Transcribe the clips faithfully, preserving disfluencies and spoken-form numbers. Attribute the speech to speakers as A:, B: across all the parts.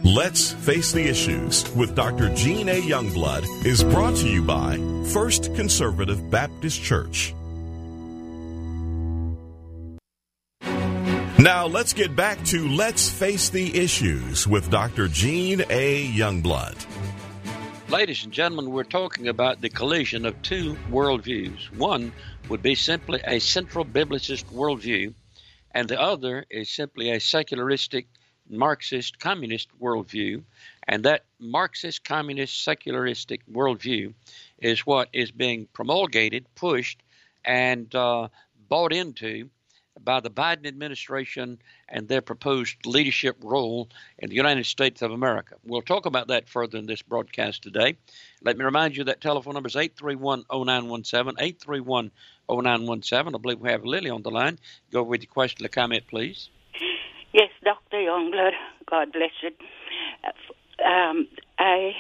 A: Let's Face the Issues with Doctor Gene A. Youngblood is brought to you by First Conservative Baptist Church. Now let's get back to Let's Face the Issues with Doctor Gene A. Youngblood.
B: Ladies and gentlemen, we're talking about the collision of two worldviews. One would be simply a central biblicist worldview, and the other is simply a secularistic Marxist communist worldview, and that Marxist communist secularistic worldview is what is being promulgated, pushed, and uh, bought into by the Biden administration and their proposed leadership role in the United States of America. We'll talk about that further in this broadcast today. Let me remind you that telephone number is eight three one, oh nine one seven, eight three one, oh nine one seven. I believe we have Lily on the line. Go with your question or comment, please.
C: Yes, Doctor Youngblood, God bless you. Um, I,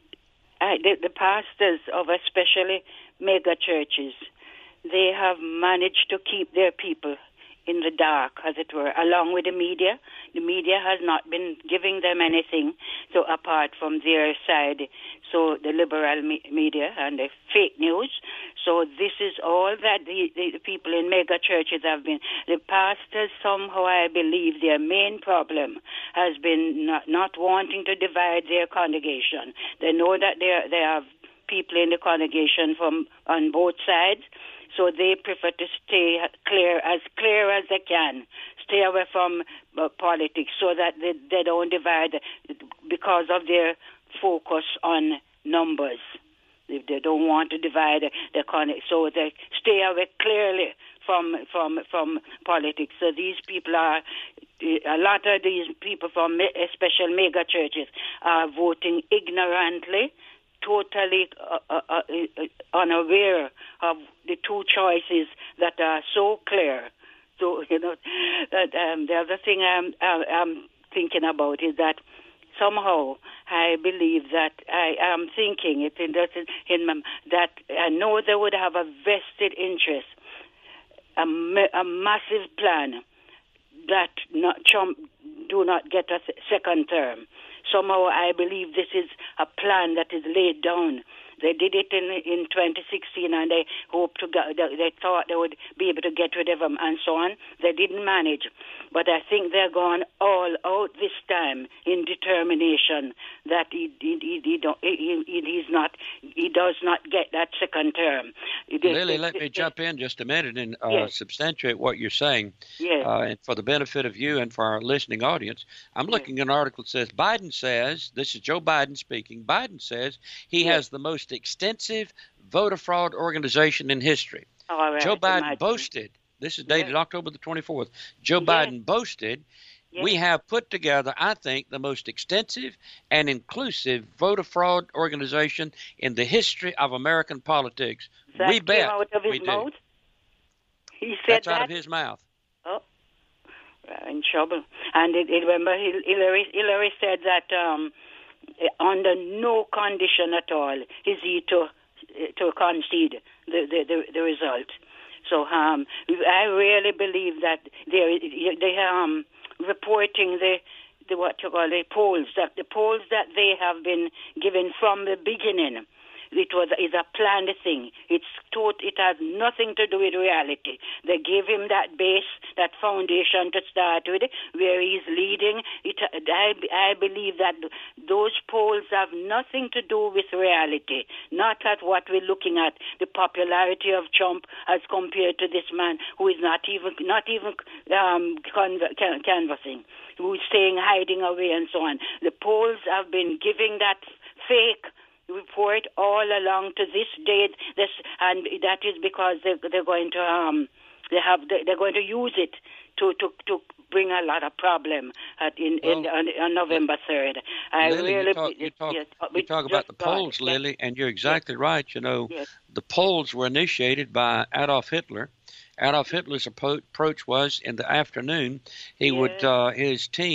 C: I, the, the pastors of especially mega churches, they have managed to keep their people in the dark, as it were, along with the media. The media has not been giving them anything, so apart from their side, so the liberal me- media and the fake news. So this is all that the, the people in mega churches have been. The pastors, somehow I believe their main problem has been not, not wanting to divide their congregation. They know that they they have people in the congregation from on both sides, so they prefer to stay clear, as clear as they can, stay away from uh, politics so that they, they don't divide because of their focus on numbers. If they don't want to divide the con- so they stay away clearly from from from politics. So these people are, a lot of these people from especially mega churches are voting ignorantly, totally uh, uh, uh, unaware of the two choices that are so clear. So, you know, that, um, the other thing I'm, I'm thinking about is that somehow I believe that I am thinking it in, in my, that I know they would have a vested interest, a, a massive plan that not, Trump do not get a second term. Somehow I believe this is a plan that is laid down. They did it in in twenty sixteen, and they hoped to get, they thought they would be able to get rid of him and so on. They didn't manage, but I think they're gone all out this time in determination that he he he, he, don't, he, he he's not he does not get that second term.
B: Lily, let me jump in just a minute and uh, yes. substantiate what you're saying.
C: Yes.
B: Uh, and for the benefit of you and for our listening audience, I'm looking yes. at an article that says Biden says, this is Joe Biden speaking, Biden says he yes. has the most extensive voter fraud organization in history.
C: All right.
B: Joe Biden
C: Imagine.
B: boasted, this is dated yes. October the twenty-fourth, Joe
C: yes.
B: Biden boasted,
C: yes.
B: we have put together, I think, the most extensive and inclusive voter fraud organization in the history of American politics.
C: That
B: we bet
C: out of his
B: we
C: mouth?
B: do.
C: He said
B: That's
C: that?
B: out of his mouth.
C: Oh, we're in trouble. And it, it, remember, Hillary, Hillary said that um, under no condition at all is he to to concede the, the, the, the result. So um, I really believe that they they um reporting the the what you call the polls that the polls that they have been given from the beginning. It was is a planned thing. It's tot, It has nothing to do with reality. They gave him that base, that foundation to start with, where he's leading. It, I, I believe that those polls have nothing to do with reality. Not at what we're looking at, the popularity of Trump as compared to this man who is not even not even um, conv- can- canvassing, who is staying hiding away and so on. The polls have been giving that fake report all along to this date. This and that is because they, they're going to um they have they're going to use it to to to bring a lot of problem at in, well, in on, on November third. I
B: Lily,
C: really
B: you talk, you talk,
C: yes,
B: you talk about the polls,
C: yes.
B: Lily, and you're exactly yes. right. You know,
C: yes.
B: the polls were initiated by Adolf Hitler. Adolf Hitler's approach was in the afternoon. He
C: yes.
B: would uh, his team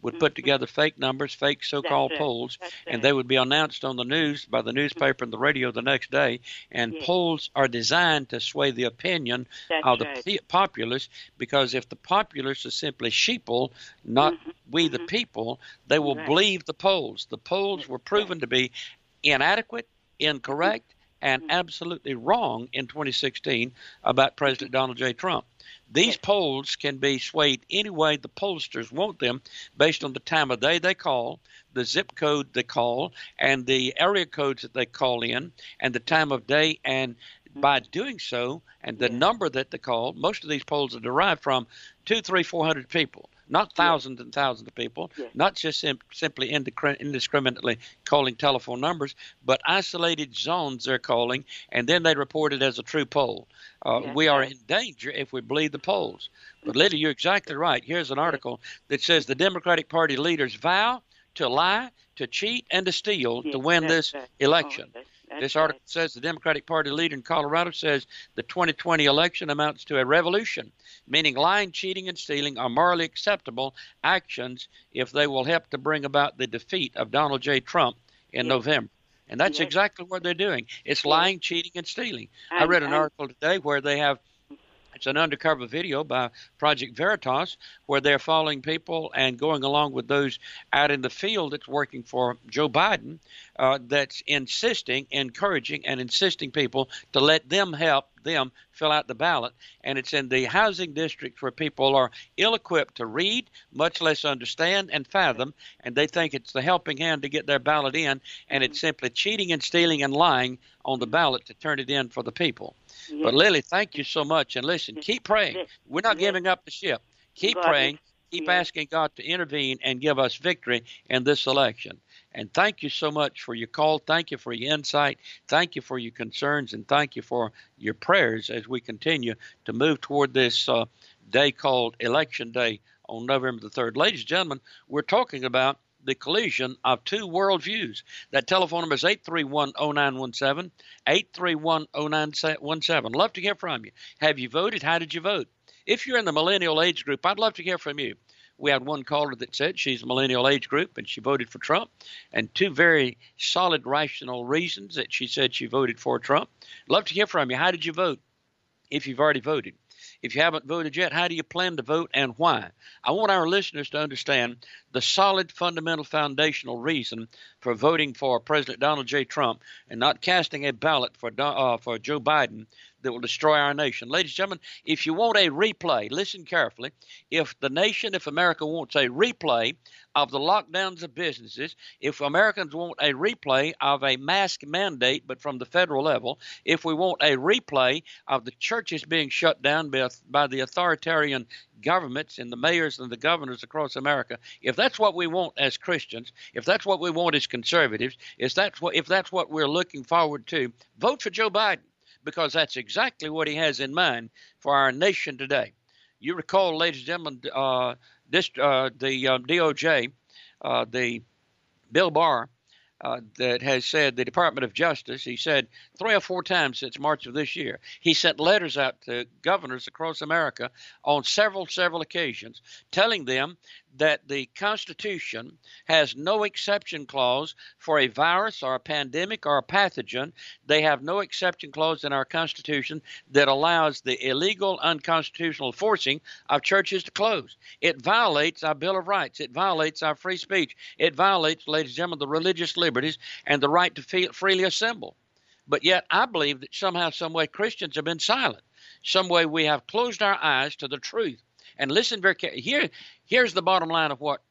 B: would put together fake numbers, fake so-called
C: right.
B: polls,
C: That's
B: and
C: right.
B: they would be announced on the news by the newspaper and the radio the next day. And
C: Yes.
B: polls are designed to sway the opinion
C: That's
B: of the
C: right.
B: pe- populace, because if the populace is simply sheeple, not
C: Mhm.
B: we the
C: Mhm.
B: people, they will
C: Right.
B: believe the polls. The polls were proven to be inadequate, incorrect, and
C: Mhm.
B: absolutely wrong in twenty sixteen about President Donald J. Trump. These
C: Yes.
B: polls can be swayed any way the pollsters want them based on the time of day they call, the zip code they call, and the area codes that they call in, and the time of day. And by doing so, and the
C: Yes.
B: number that they call, most of these polls are derived from two, three, four hundred people, not thousands and thousands of people,
C: Yes.
B: not just sim- simply indiscri- indiscriminately calling telephone numbers, but isolated zones they're calling, and then they report it as a true poll. Uh,
C: Yes,
B: we are
C: yes.
B: in danger if we believe the polls. But Lydia, you're exactly right. Here's an article that says the Democratic Party leaders vow to lie, to cheat, and to steal
C: Yes,
B: to win
C: that's
B: this
C: right.
B: election.
C: Oh, that's, that's
B: This
C: right.
B: article says the Democratic Party leader in Colorado says the twenty twenty election amounts to a revolution, meaning lying, cheating, and stealing are morally acceptable actions if they will help to bring about the defeat of Donald J. Trump in
C: Yes.
B: November. And that's
C: Yes.
B: exactly what they're doing. It's
C: Yes.
B: lying, cheating, and stealing. I
C: And-
B: read an
C: and-
B: article today where they have it's an undercover video by Project Veritas where they're following people and going along with those out in the field that's working for Joe Biden, uh, that's insisting, encouraging, and insisting people to let them help them fill out the ballot. And it's in the housing districts where people are ill-equipped to read, much less understand and fathom, and they think it's the helping hand to get their ballot in, and it's simply cheating and stealing and lying on the ballot to turn it in for the people.
C: Yes.
B: But Lily, thank you so much. And listen, keep praying.
C: Yes.
B: We're not
C: Yes.
B: giving up the ship. Keep
C: God
B: praying.
C: is-
B: Keep
C: yes.
B: asking God to intervene and give us victory in this election. And thank you so much for your call. Thank you for your insight. Thank you for your concerns. And thank you for your prayers as we continue to move toward this uh, day called Election Day on November the third. Ladies and gentlemen, we're talking about the collision of two worldviews. That telephone number is eight three one, oh nine one seven, eight three one, oh nine one seven. Love to hear from you. Have you voted? How did you vote? If you're in the millennial age group, I'd love to hear from you. We had one caller that said she's a millennial age group and she voted for Trump, and two very solid, rational reasons that she said she voted for Trump. Love to hear from you. How did you vote if you've already voted? If you haven't voted yet, how do you plan to vote and why? I want our listeners to understand the solid, fundamental, foundational reason for voting for President Donald J. Trump and not casting a ballot for uh, for Joe Biden that will destroy our nation. Ladies and gentlemen, if you want a replay, listen carefully. If the nation, if America wants a replay of the lockdowns of businesses, if Americans want a replay of a mask mandate, but from the federal level, if we want a replay of the churches being shut down by, by the authoritarian governments and the mayors and the governors across America, if that's what we want as Christians, if that's what we want as conservatives, if that's what, if that's what we're looking forward to, vote for Joe Biden, because that's exactly what he has in mind for our nation today. You recall, ladies and gentlemen, uh, this, uh, the uh, D O J, uh, the Bill Barr, uh, that has said, the Department of Justice, he said three or four times since March of this year, he sent letters out to governors across America on several, several occasions telling them that the Constitution has no exception clause for a virus or a pandemic or a pathogen. They have no exception clause in our Constitution that allows the illegal, unconstitutional forcing of churches to close. It violates our Bill of Rights. It violates our free speech. It violates, ladies and gentlemen, the religious liberties and the right to feel, freely assemble. But yet I believe that somehow, some way, Christians have been silent. Some way we have closed our eyes to the truth. And listen very carefully. Here, here's the bottom line of what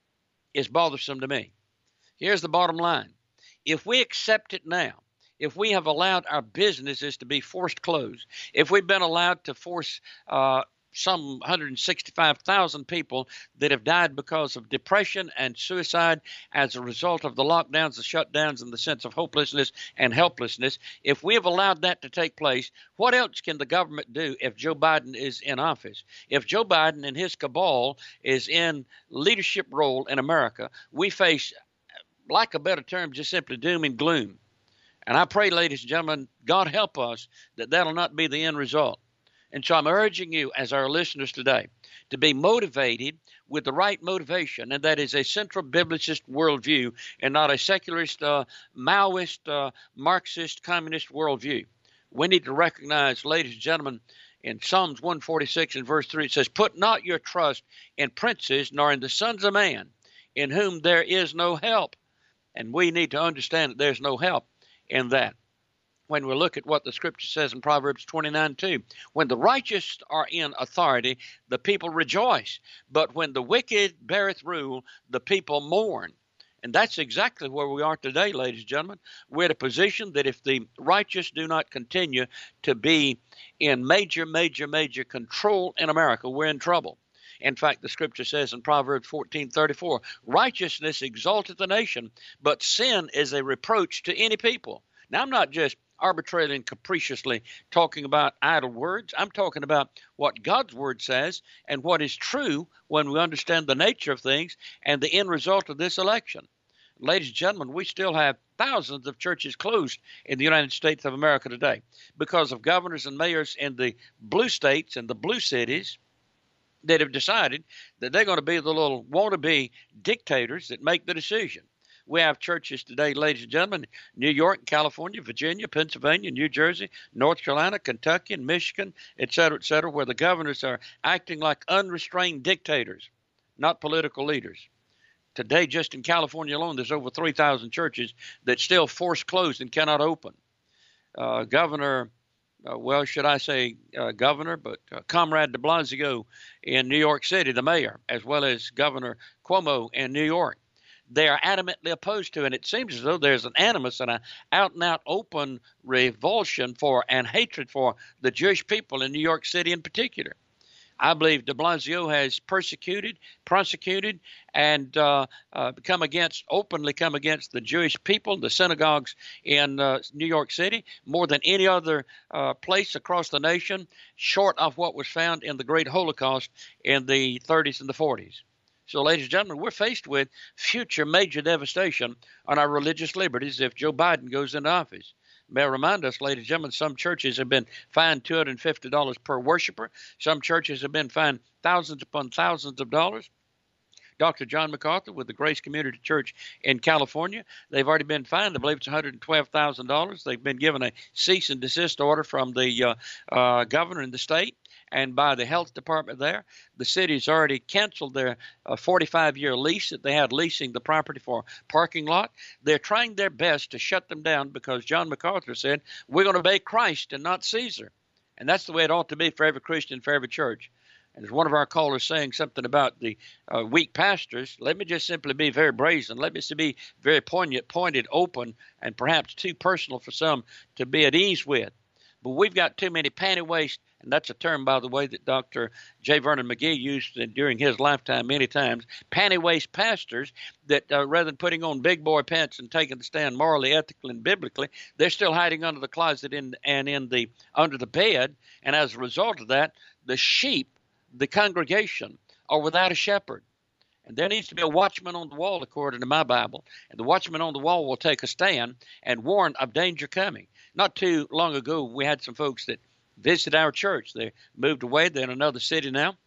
B: is bothersome to me. Here's the bottom line. If we accept it now, if we have allowed our businesses to be forced closed, if we've been allowed to force uh, some one hundred sixty-five thousand people that have died because of depression and suicide as a result of the lockdowns, the shutdowns, and the sense of hopelessness and helplessness, if we have allowed that to take place, what else can the government do if Joe Biden is in office? If Joe Biden and his cabal is in leadership role in America, we face, lack of a better term, just simply doom and gloom. And I pray, ladies and gentlemen, God help us that that'll not be the end result. And so I'm urging you, as our listeners today, to be motivated with the right motivation, and that is a central biblicist worldview and not a secularist, uh, Maoist, uh, Marxist, communist worldview. We need to recognize, ladies and gentlemen, in Psalms one forty-six and verse three, it says, "Put not your trust in princes, nor in the sons of man, in whom there is no help." And we need to understand that there's no help in that. When we look at what the scripture says in Proverbs twenty-nine two, when the righteous are in authority, the people rejoice. But when the wicked beareth rule, the people mourn. And that's exactly where we are today, ladies and gentlemen. We're at a position that if the righteous do not continue to be in major, major, major control in America, we're in trouble. In fact, the scripture says in Proverbs fourteen thirty-four, righteousness exalteth the nation, but sin is a reproach to any people. Now, I'm not just arbitrarily and capriciously talking about idle words. I'm talking about what God's word says and what is true when we understand the nature of things and the end result of this election. Ladies and gentlemen, we still have thousands of churches closed in the United States of America today because of governors and mayors in the blue states and the blue cities that have decided that they're going to be the little wannabe dictators that make the decision. We have churches today, ladies and gentlemen, New York, California, Virginia, Pennsylvania, New Jersey, North Carolina, Kentucky, and Michigan, et cetera, et cetera, where the governors are acting like unrestrained dictators, not political leaders. Today, just in California alone, there's over three thousand churches that still force closed and cannot open. Uh, Governor, uh, well, should I say uh, governor, but uh, Comrade de Blasio in New York City, the mayor, as well as Governor Cuomo in New York, they are adamantly opposed to, and it seems as though there's an animus and an out-and-out open revulsion for and hatred for the Jewish people in New York City in particular. I believe de Blasio has persecuted, prosecuted, and uh, uh, come against, openly come against the Jewish people, the synagogues in uh, New York City, more than any other uh, place across the nation, short of what was found in the Great Holocaust in the thirties and the forties. So, ladies and gentlemen, we're faced with future major devastation on our religious liberties if Joe Biden goes into office. May I remind us, ladies and gentlemen, some churches have been fined two hundred fifty dollars per worshiper. Some churches have been fined thousands upon thousands of dollars. Doctor John MacArthur with the Grace Community Church in California, they've already been fined. I believe it's one hundred twelve thousand dollars. They've been given a cease and desist order from the uh, uh, governor in the state and by the health department there. The city's already canceled their uh, forty-five year lease that they had leasing the property for parking lot. They're trying their best to shut them down because John MacArthur said, we're going to obey Christ and not Caesar. And that's the way it ought to be for every Christian, for every church. And as one of our callers saying something about the uh, weak pastors, let me just simply be very brazen. Let me be very poignant, pointed, open, and perhaps too personal for some to be at ease with. But we've got too many panty waist, and that's a term, by the way, that Doctor J. Vernon McGee used during his lifetime many times, panty waist pastors that uh, rather than putting on big boy pants and taking the stand morally, ethically, and biblically, they're still hiding under the closet in, and in the under the bed. And as a result of that, the sheep, the congregation, are without a shepherd. And there needs to be a watchman on the wall, according to my Bible. And the watchman on the wall will take a stand and warn of danger coming. Not too long ago, we had some folks that visited our church. They moved away. They're in another city now.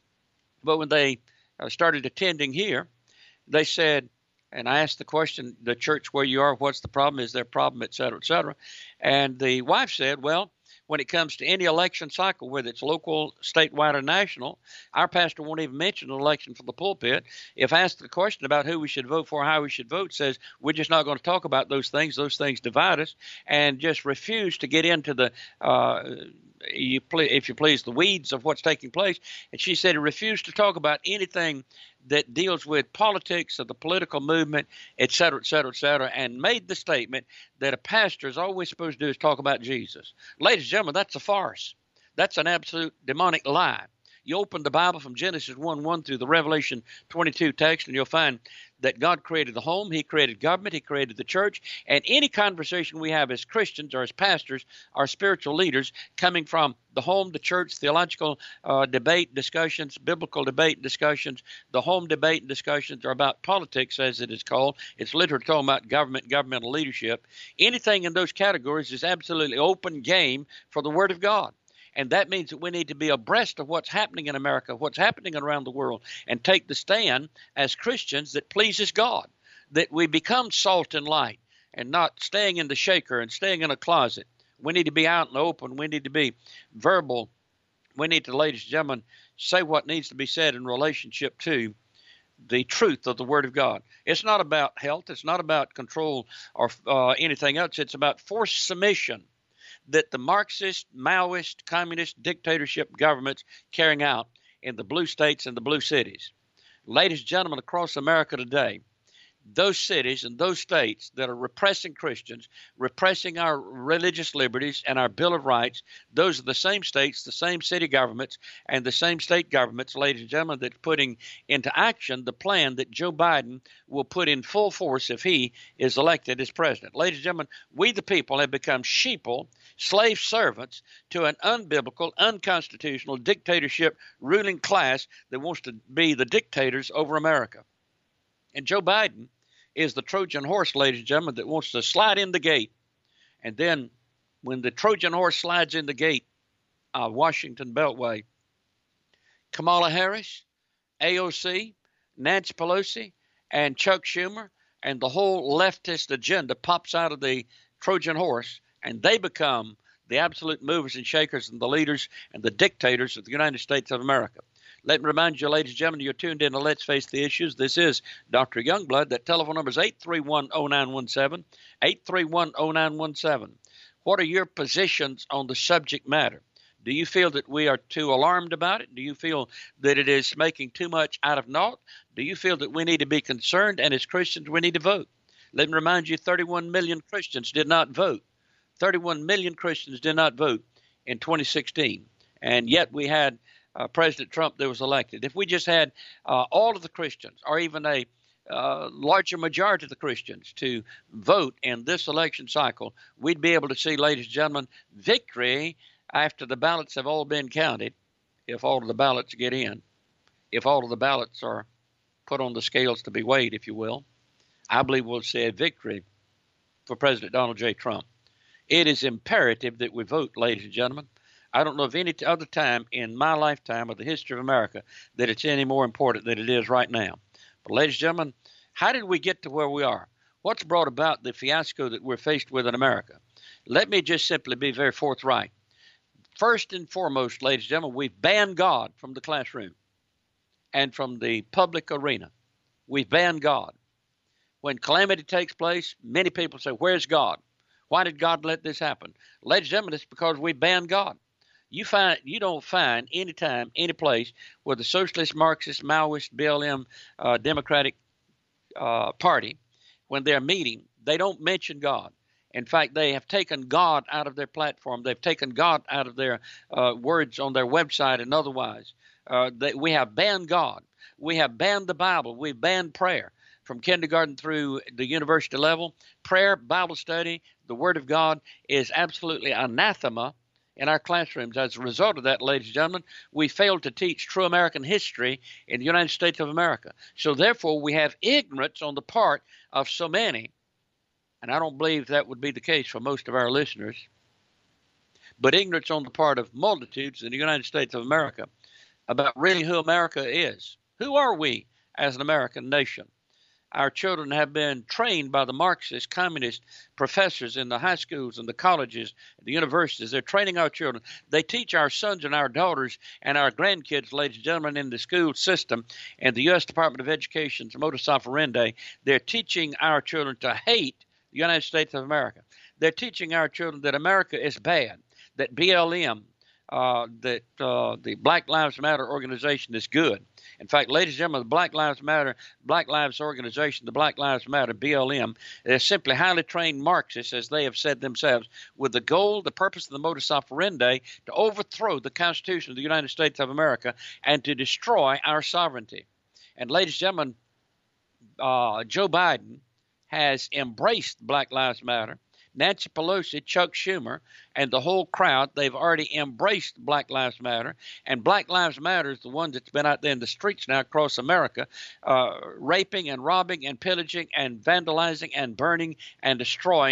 B: But when they uh, started attending here, they said, and I asked the question, the church where you are, what's the problem? Is there a problem, et cetera, et cetera? And the wife said, well, when it comes to any election cycle, whether it's local, statewide, or national, our pastor won't even mention an election from the pulpit. If asked the question about who we should vote for, how we should vote, says we're just not going to talk about those things. Those things divide us, and just refuse to get into the, uh, you ple- if you please, the weeds of what's taking place. And she said he refused to talk about anything that deals with politics or the political movement, et cetera, et cetera, et cetera, and made the statement that a pastor is always supposed to do is talk about Jesus. Ladies and gentlemen, that's a farce. That's an absolute demonic lie. You open the Bible from Genesis one one through the Revelation twenty-two text, and you'll find that God created the home, He created government, He created the church, and any conversation we have as Christians or as pastors or spiritual leaders coming from the home, the church, theological uh, debate discussions, biblical debate discussions, the home debate and discussions are about politics, as it is called. It's literally talking about government, governmental leadership. Anything in those categories is absolutely open game for the Word of God. And that means that we need to be abreast of what's happening in America, what's happening around the world, and take the stand as Christians that pleases God, that we become salt and light and not staying in the shaker and staying in a closet. We need to be out in the open. We need to be verbal. We need to, ladies and gentlemen, say what needs to be said in relationship to the truth of the Word of God. It's not about health. It's not about control or uh, anything else. It's about forced submission that the Marxist, Maoist, communist dictatorship governments carrying out in the blue states and the blue cities. Ladies and gentlemen, across America today, those cities and those states that are repressing Christians, repressing our religious liberties and our Bill of Rights, those are the same states, the same city governments, and the same state governments, ladies and gentlemen, that's putting into action the plan that Joe Biden will put in full force if he is elected as president. Ladies and gentlemen, we the people have become sheeple, slave servants to an unbiblical, unconstitutional dictatorship ruling class that wants to be the dictators over America. And Joe Biden is the Trojan horse, ladies and gentlemen, that wants to slide in the gate. And then when the Trojan horse slides in the gate of Washington Beltway, Kamala Harris, A O C, Nancy Pelosi, and Chuck Schumer, and the whole leftist agenda pops out of the Trojan horse, and they become the absolute movers and shakers and the leaders and the dictators of the United States of America. Let me remind you, ladies and gentlemen, you're tuned in to Let's Face the Issues. This is Doctor Youngblood. That telephone number is eight three one, oh nine one seven, eight three one, oh nine one seven. What are your positions on the subject matter? Do you feel that we are too alarmed about it? Do you feel that it is making too much out of naught? Do you feel that we need to be concerned, and as Christians we need to vote? Let me remind you, thirty-one million Christians did not vote. thirty-one million Christians did not vote in twenty sixteen, and yet we had Uh, President Trump that was elected. If we just had uh, all of the Christians, or even a uh, larger majority of the Christians, to vote in this election cycle, we'd be able to see, ladies and gentlemen, victory after the ballots have all been counted, if all of the ballots get in, if all of the ballots are put on the scales to be weighed, if you will. I believe we'll see a victory for President Donald J. Trump. It is imperative that we vote, ladies and gentlemen. I don't know of any other time in my lifetime of the history of America that it's any more important than it is right now. But ladies and gentlemen, how did we get to where we are? What's brought about the fiasco that we're faced with in America? Let me just simply be very forthright. First and foremost, ladies and gentlemen, we've banned God from the classroom and from the public arena. We've banned God. When calamity takes place, many people say, where's God? Why did God let this happen? Ladies and gentlemen, it's because we banned God. You find you don't find any time, any place where the Socialist, Marxist, Maoist, B L M, uh, Democratic uh, Party, when they're meeting, they don't mention God. In fact, they have taken God out of their platform. They've taken God out of their uh, words on their website and otherwise. Uh, they, we have banned God. We have banned the Bible. We've banned prayer from kindergarten through the university level. Prayer, Bible study, the Word of God is absolutely anathema in our classrooms. As a result of that, ladies and gentlemen, we failed to teach true American history in the United States of America. So therefore, we have ignorance on the part of so many, and I don't believe that would be the case for most of our listeners, but ignorance on the part of multitudes in the United States of America about really who America is. Who are we as an American nation? Our children have been trained by the Marxist, communist professors in the high schools and the colleges, the universities. They're training our children. They teach our sons and our daughters and our grandkids, ladies and gentlemen, in the school system and the U S Department of Education's modus operandi. They're teaching our children to hate the United States of America. They're teaching our children that America is bad, that B L M, uh, that uh, the Black Lives Matter organization is good. In fact, ladies and gentlemen, the Black Lives Matter, Black Lives Organization, the Black Lives Matter, B L M, they're simply highly trained Marxists, as they have said themselves, with the goal, the purpose, and the modus operandi to overthrow the Constitution of the United States of America and to destroy our sovereignty. And ladies and gentlemen, uh, Joe Biden has embraced Black Lives Matter. Nancy Pelosi, Chuck Schumer, and the whole crowd, they've already embraced Black Lives Matter. And Black Lives Matter is the one that's been out there in the streets now across America, uh, raping and robbing and pillaging and vandalizing and burning and destroying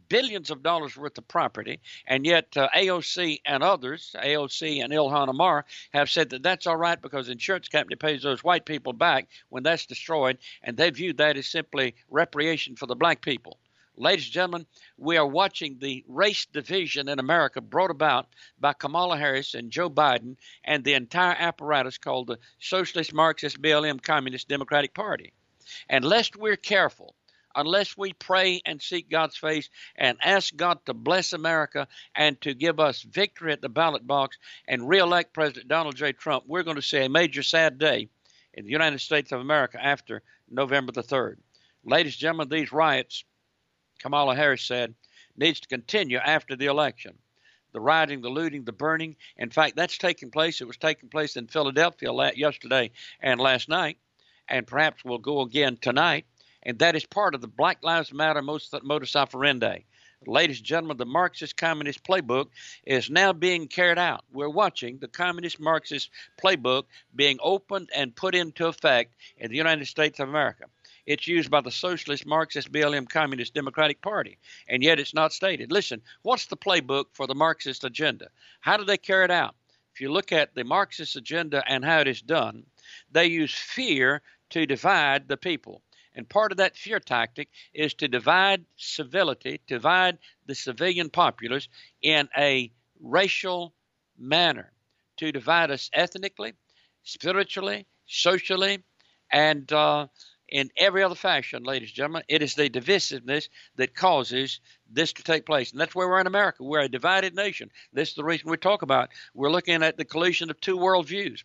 B: billions of dollars worth of property, and yet uh, A O C and others, A O C and Ilhan Omar, have said that that's all right because the insurance company pays those white people back when that's destroyed, and they view that as simply reparation for the black people. Ladies and gentlemen, we are watching the race division in America brought about by Kamala Harris and Joe Biden and the entire apparatus called the Socialist Marxist B L M Communist Democratic Party. And lest we're careful, unless we pray and seek God's face and ask God to bless America and to give us victory at the ballot box and reelect President Donald J. Trump, we're going to see a major sad day in the United States of America after November the third. Ladies and gentlemen, these riots, Kamala Harris said, needs to continue after the election. The rioting, the looting, the burning. In fact, that's taking place. It was taking place in Philadelphia yesterday and last night, and perhaps will go again tonight. And that is part of the Black Lives Matter modus operandi. Ladies and gentlemen, the Marxist Communist playbook is now being carried out. We're watching the Communist Marxist playbook being opened and put into effect in the United States of America. It's used by the Socialist Marxist B L M Communist Democratic Party, and yet it's not stated. Listen, what's the playbook for the Marxist agenda? How do they carry it out? If you look at the Marxist agenda and how it is done, they use fear to divide the people. And part of that fear tactic is to divide civility, divide the civilian populace in a racial manner, to divide us ethnically, spiritually, socially, and uh, in every other fashion, ladies and gentlemen. It is the divisiveness that causes this to take place. And that's where we're in America. We're a divided nation. This is the reason we talk about. We're looking at the collision of two worldviews,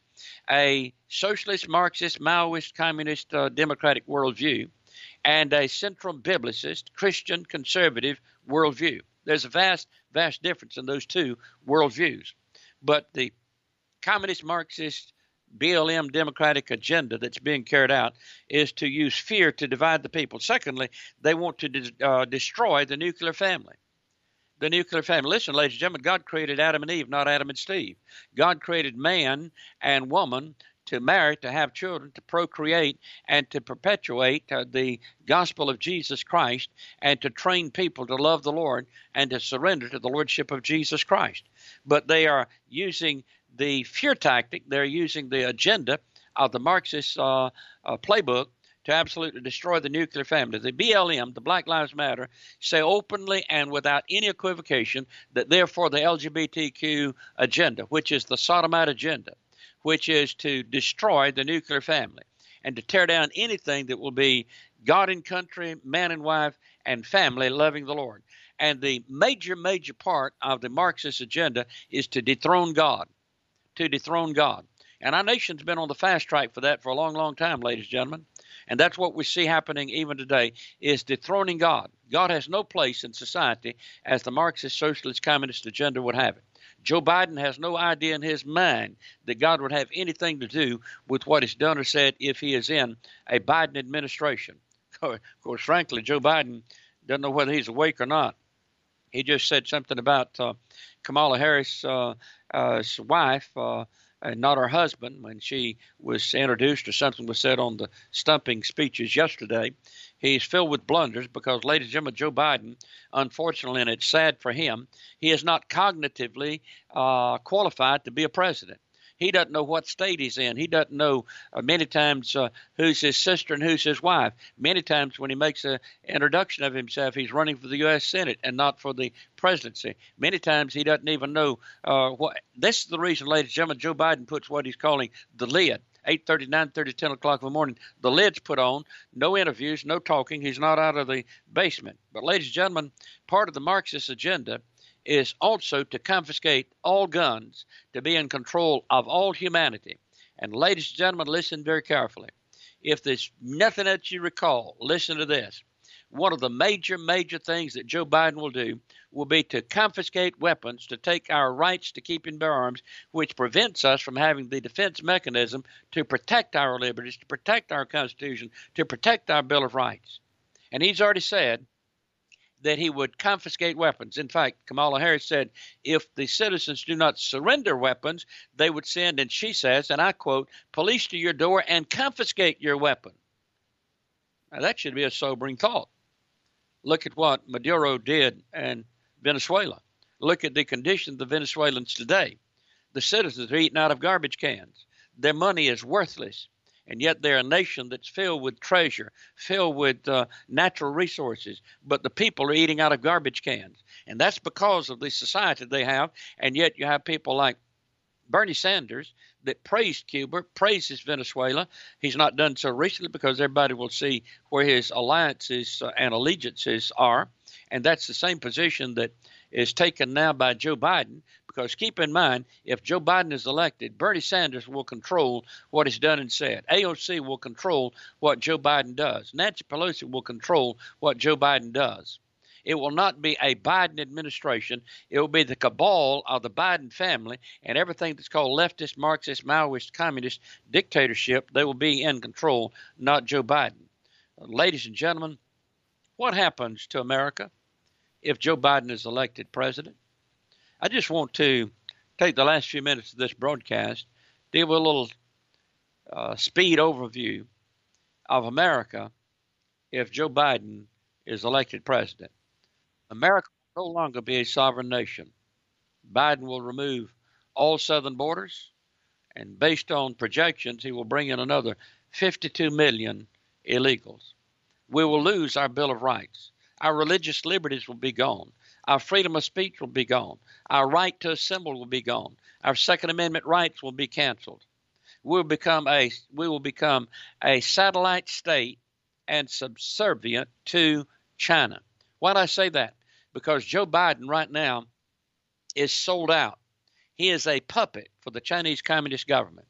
B: a socialist, Marxist, Maoist, communist, uh, democratic worldview, and a central biblicist, Christian, conservative worldview. There's a vast, vast difference in those two worldviews. But the communist, Marxist, B L M democratic agenda that's being carried out is to use fear to divide the people. Secondly, they want to de- uh, destroy the nuclear family. The nuclear family. Listen, ladies and gentlemen, God created Adam and Eve, not Adam and Steve. God created man and woman to marry, to have children, to procreate, and to perpetuate uh, the gospel of Jesus Christ, and to train people to love the Lord and to surrender to the lordship of Jesus Christ. But they are using the fear tactic, they're using the agenda of the Marxist uh, uh, playbook to absolutely destroy the nuclear family. The B L M, the Black Lives Matter, say openly and without any equivocation that they're for the L G B T Q agenda, which is the sodomite agenda, which is to destroy the nuclear family and to tear down anything that will be God and country, man and wife, and family loving the Lord. And the major, major part of the Marxist agenda is to dethrone God. To dethrone God. And our nation's been on the fast track for that for a long, long time, ladies and gentlemen. And that's what we see happening even today, is dethroning God. God has no place in society as the Marxist, Socialist, Communist agenda would have it. Joe Biden has no idea in his mind that God would have anything to do with what is done or said if he is in a Biden administration. Of course, frankly, Joe Biden doesn't know whether he's awake or not. He just said something about uh, Kamala Harris' uh, uh, wife, uh, and not her husband, when she was introduced, or something was said on the stumping speeches yesterday. He's filled with blunders because, ladies and gentlemen, Joe Biden, unfortunately, and it's sad for him, he is not cognitively uh, qualified to be a president. He doesn't know what state he's in. He doesn't know uh, many times uh, who's his sister and who's his wife. Many times when he makes an introduction of himself, he's running for the U S Senate and not for the presidency. Many times he doesn't even know uh, what. This is the reason, ladies and gentlemen, Joe Biden puts what he's calling the lid. eight thirty, nine thirty, ten o'clock in the morning, the lid's put on, no interviews, no talking. He's not out of the basement. But, ladies and gentlemen, part of the Marxist agenda is also to confiscate all guns, to be in control of all humanity. And, ladies and gentlemen, listen very carefully. If there's nothing that you recall, listen to this. One of the major, major things that Joe Biden will do will be to confiscate weapons, to take our rights to keep and bear arms, which prevents us from having the defense mechanism to protect our liberties, to protect our Constitution, to protect our Bill of Rights. And he's already said that he would confiscate weapons. In fact, Kamala Harris said if the citizens do not surrender weapons, they would send, and she says, and I quote, police to your door and confiscate your weapon. Now, that should be a sobering thought. Look at what Maduro did in Venezuela. Look at the condition of the Venezuelans today. The citizens are eating out of garbage cans. Their money is worthless, and yet they're a nation that's filled with treasure, filled with uh, natural resources, but the people are eating out of garbage cans. And that's because of the society they have, and yet you have people like Bernie Sanders that praised Cuba, praises Venezuela. He's not done so recently because everybody will see where his alliances uh, and allegiances are, and that's the same position that is taken now by Joe Biden, because keep in mind, if Joe Biden is elected, Bernie Sanders will control what is done and said. A O C will control what Joe Biden does. Nancy Pelosi will control what Joe Biden does. It will not be a Biden administration. It will be the cabal of the Biden family, and everything that's called leftist, Marxist, Maoist, communist dictatorship, they will be in control, not Joe Biden. Ladies and gentlemen, what happens to America if Joe Biden is elected president? I just want to take the last few minutes of this broadcast, deal with a little uh, speed overview of America if Joe Biden is elected president. America will no longer be a sovereign nation. Biden will remove all southern borders, and based on projections, he will bring in another fifty-two million illegals. We will lose our Bill of Rights. Our religious liberties will be gone. Our freedom of speech will be gone. Our right to assemble will be gone. Our Second Amendment rights will be canceled. We'll become a, we will become a satellite state and subservient to China. Why do I say that? Because Joe Biden right now is sold out. He is a puppet for the Chinese Communist government.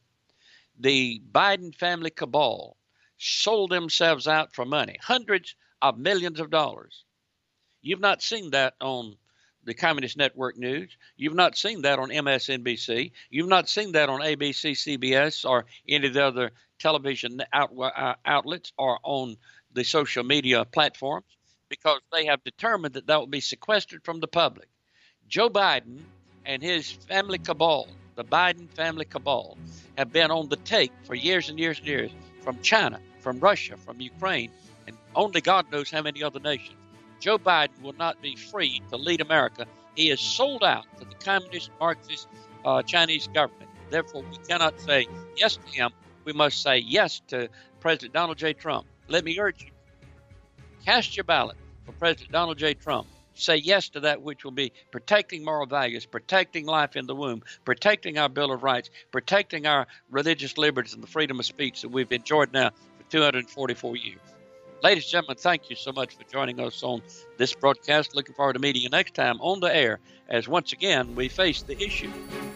B: The Biden family cabal sold themselves out for money, hundreds of millions of dollars. You've not seen that on the Communist Network News. You've not seen that on M S N B C. You've not seen that on A B C, C B S, or any of the other television out, uh, outlets or on the social media platforms, because they have determined that that will be sequestered from the public. Joe Biden and his family cabal, the Biden family cabal, have been on the take for years and years and years from China, from Russia, from Ukraine, and only God knows how many other nations. Joe Biden will not be free to lead America. He is sold out to the communist, Marxist, uh, Chinese government. Therefore, we cannot say yes to him. We must say yes to President Donald J. Trump. Let me urge you, cast your ballot for President Donald J. Trump. Say yes to that which will be protecting moral values, protecting life in the womb, protecting our Bill of Rights, protecting our religious liberties and the freedom of speech that we've enjoyed now for two hundred forty-four years. Ladies and gentlemen, thank you so much for joining us on this broadcast. Looking forward to meeting you next time on the air as once again we face the issue.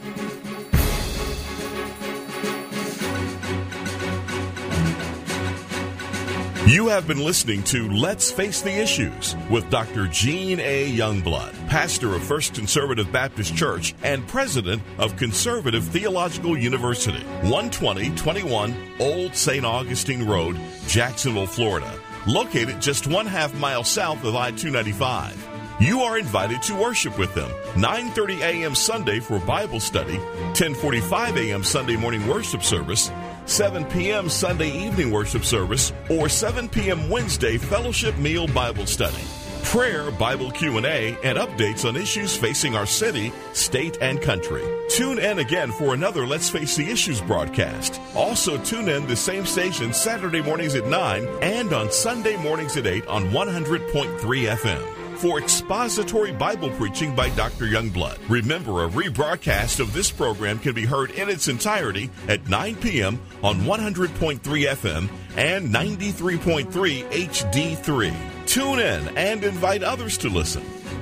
A: You have been listening to Let's Face the Issues with Doctor Gene A. Youngblood, pastor of First Conservative Baptist Church and president of Conservative Theological University, one twenty twenty-one Old Saint Augustine Road, Jacksonville, Florida, located just one half mile south of I two ninety-five. You are invited to worship with them, nine thirty a.m. Sunday for Bible study, ten forty-five a.m. Sunday morning worship service, seven p.m. Sunday evening worship service, or seven p.m. Wednesday fellowship meal Bible study, prayer, Bible Q and A, and updates on issues facing our city, state, and country. Tune in again for another Let's Face the Issues broadcast. Also tune in the same station Saturday mornings at nine and on Sunday mornings at eight on one hundred point three F M. For expository Bible preaching by Doctor Youngblood. Remember, a rebroadcast of this program can be heard in its entirety at nine p.m. on one hundred point three F M and ninety-three point three H D three. Tune in and invite others to listen.